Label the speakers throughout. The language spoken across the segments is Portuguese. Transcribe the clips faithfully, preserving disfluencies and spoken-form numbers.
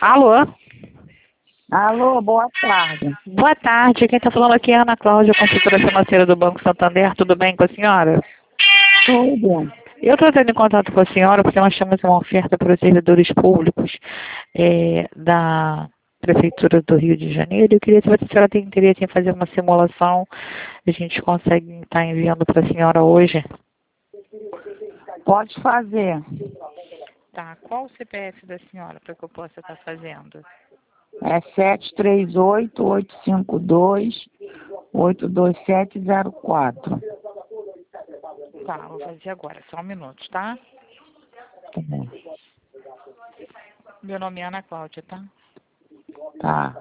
Speaker 1: Alô?
Speaker 2: Alô, boa tarde.
Speaker 1: Boa tarde, quem está falando aqui é a Ana Cláudia, consultora financeira do Banco Santander. Tudo bem com a senhora?
Speaker 2: Tudo.
Speaker 1: Eu estou entrando em contato com a senhora porque nós temos uma oferta para os servidores públicos é, da Prefeitura do Rio de Janeiro. Eu queria saber se a senhora tem interesse em fazer uma simulação. A gente consegue estar enviando para a senhora hoje.
Speaker 2: Pode fazer.
Speaker 1: Tá, qual o C P F da senhora para que eu possa estar fazendo?
Speaker 2: É sete três oito, oito cinco dois, oito dois sete zero quatro.
Speaker 1: Tá, vou fazer agora, só um minuto, tá?
Speaker 2: Tá bom.
Speaker 1: Meu nome é Ana Cláudia, tá?
Speaker 2: Tá.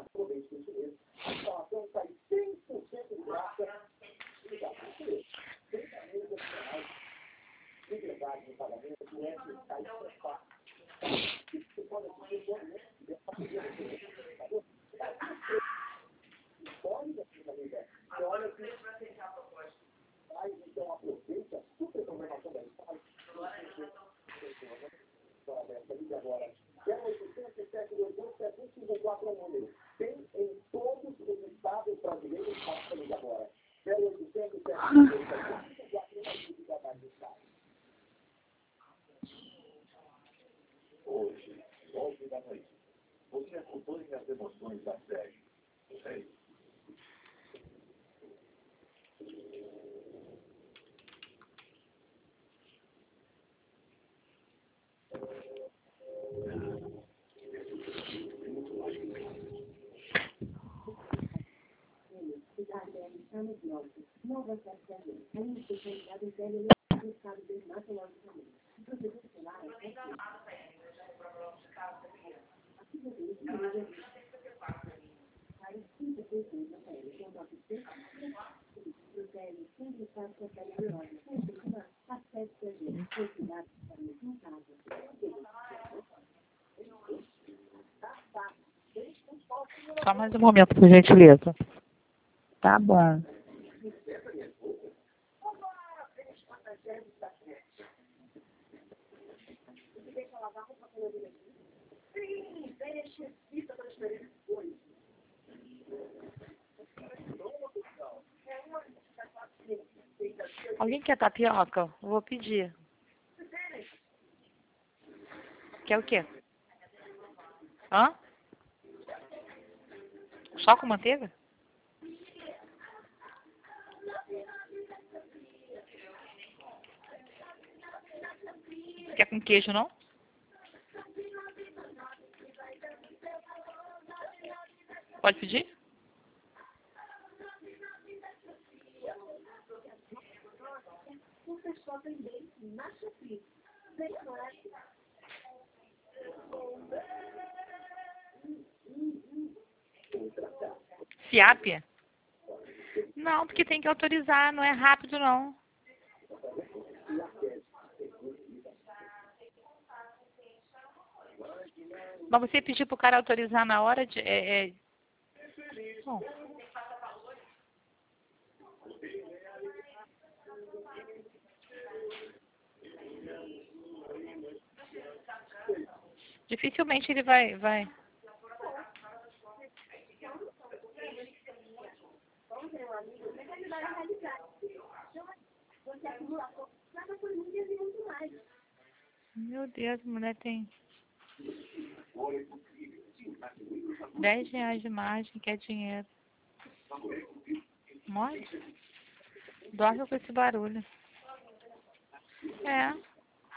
Speaker 1: Só mais um momento, por gentileza.
Speaker 2: Tá bom.
Speaker 1: Alguém quer tapioca? Eu vou pedir. Quer o quê? Hã? Só com manteiga? Quer com queijo, não? Pode pedir? Fiap? Não, porque tem que autorizar, não é rápido não. Mas você pedir pro cara autorizar na hora de... É, é... Bom. Dificilmente ele vai... vai... Meu Deus, a mulher tem dez reais de margem, que é dinheiro. Mole? Dorme com esse barulho. É.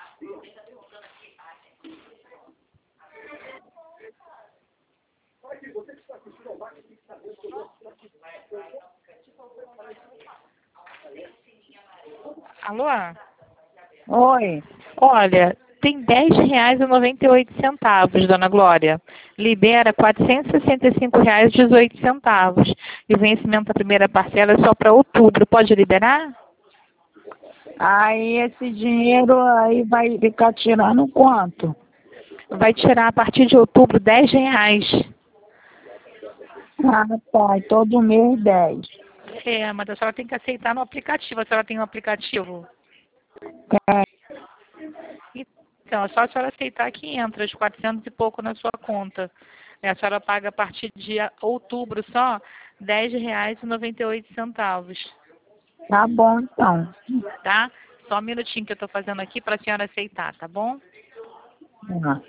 Speaker 1: Alô?
Speaker 2: Oi.
Speaker 1: Olha, tem dez reais e noventa e oito centavos, dona Glória. Libera quatrocentos e sessenta e cinco reais e dezoito centavos. E o vencimento da primeira parcela é só para outubro. Pode liberar?
Speaker 2: Aí esse dinheiro aí vai ficar tirando quanto?
Speaker 1: Vai tirar a partir de outubro dez reais.
Speaker 2: Ah, tá. E todo mês dez.
Speaker 1: É, mas a senhora tem que aceitar no aplicativo. A senhora tem um aplicativo?
Speaker 2: Tem.
Speaker 1: Então, é só a senhora aceitar que entra os quatrocentos e pouco na sua conta. A senhora paga a partir de outubro só dez reais e noventa e oito centavos.
Speaker 2: Tá bom, então.
Speaker 1: Tá? Só um minutinho que eu estou fazendo aqui para a senhora aceitar, tá bom?
Speaker 2: Ah.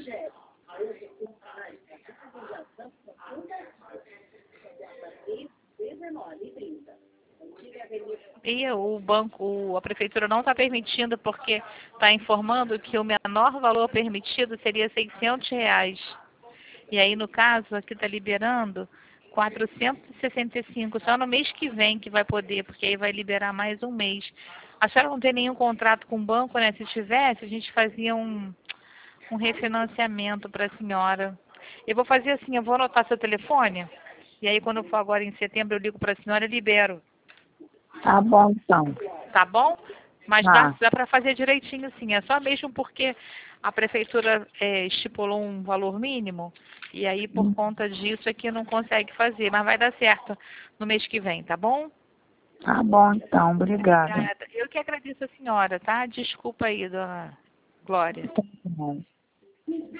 Speaker 1: E o banco, a prefeitura não está permitindo porque está informando que o menor valor permitido seria seiscentos reais. E aí, no caso, aqui está liberando quatrocentos e sessenta e cinco, só no mês que vem que vai poder, porque aí vai liberar mais um mês. A senhora não tem nenhum contrato com o banco, né? Se tivesse, a gente fazia um, um refinanciamento para a senhora. Eu vou fazer assim, eu vou anotar seu telefone, e aí quando eu for agora em setembro eu ligo para a senhora e libero.
Speaker 2: Tá bom, então.
Speaker 1: Tá bom? Mas
Speaker 2: Ah.
Speaker 1: dá, dá para fazer direitinho sim. É só mesmo porque a prefeitura é, estipulou um valor mínimo e aí por conta disso é que não consegue fazer. Mas vai dar certo no mês que vem, tá bom?
Speaker 2: Tá bom, então. Obrigada.
Speaker 1: Obrigada. Eu que agradeço a senhora, tá? Desculpa aí, dona Glória.
Speaker 2: Tá bom.